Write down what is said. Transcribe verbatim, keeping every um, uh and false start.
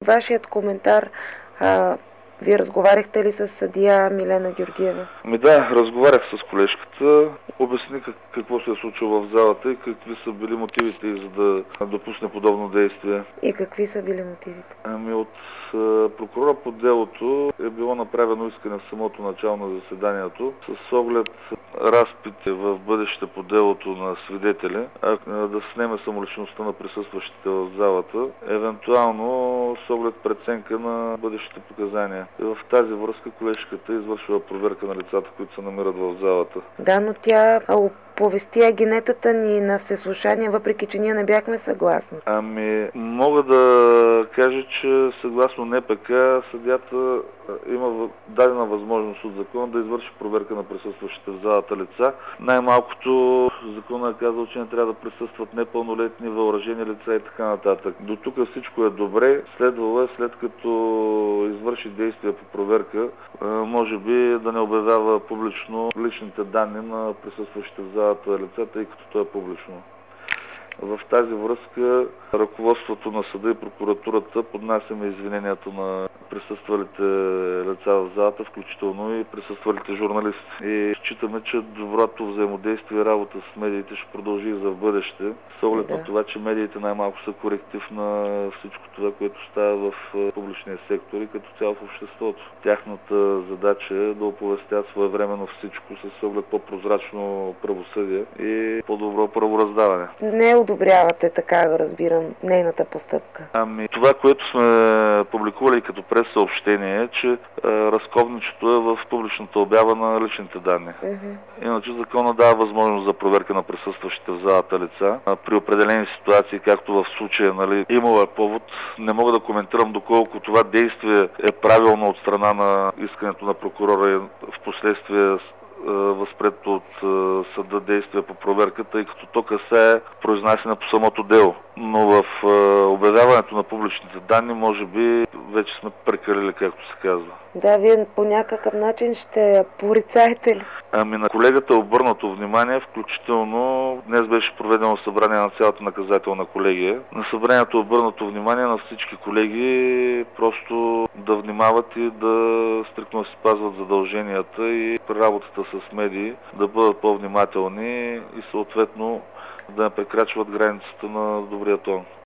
вашият коментар. А, Вие разговаряхте ли с съдия Милена Георгиева? Ми да, разговарях с колежката, обясни как, какво се е случило в залата и какви са били мотивите и за да допусне подобно действие. И какви са били мотивите? Ами от прокурора по делото е било направено искане в самото начало на заседанието с оглед разпити в бъдеще по делото на свидетели, а да снеме самоличността на присъстващите в залата, евентуално с оглед преценка на бъдещите показания. И в тази връзка колежката е извършила проверка на лицата, които се намират в залата. Да, но тя оповести агенетата ни на всеслушание, въпреки че ние не бяхме съгласни. Ами, мога да кажа, че съгласно Н П К съдията има дадена възможност от закона да извърши проверка на присъстващите в залата лица. Най-малкото законът е казал, че не трябва да присъстват непълнолетни, въоръжени лица и така нататък. До тук всичко е добре. Следвало е, след като извърши действия по проверка, може би да не обявява публично личните данни на присъстващите в залата лица, тъй като то е публично. В тази връзка ръководството на съда и прокуратурата поднасяме извиненията на присъствалите лица в залата, включително и присъствалите журналисти. И считаме, че доброто взаимодействие и работа с медиите ще продължи и за в бъдеще, с оглед да. на това, че медиите най-малко са коректив на всичко това, което става в публичния сектор и като цяло в обществото. Тяхната задача е да оповестят своевременно всичко с оглед по-прозрачно правосъдие и по-добро правораздаване. Не одобрявате, така го разбирам, нейната постъпка. Ами, това, което сме публикували като прес-съобщение е, че е, разковничето е в публичната обява на личните данни. Uh-huh. Иначе закона дава възможност за проверка на присъстващите в залата лица. При определени ситуации, както в случая, нали, имало е повод, не мога да коментирам доколко това действие е правилно от страна на искането на прокурора и в последствие възприето от съда действия по проверката, тъй като то касае произнасяне по самото дело. Но в обявяването на публичните данни, може би, вече сме прекалили, както се казва. Да, вие по някакъв начин ще порицаете ли? Ами на колегата е обърнато внимание, включително днес беше проведено събрание на цялата наказателна колегия. На събранието е обърнато внимание на всички колеги просто да внимават и да стриктно се спазват задълженията и при работата с медии да бъдат по-внимателни и съответно да не прекрачват границата на добрия тон.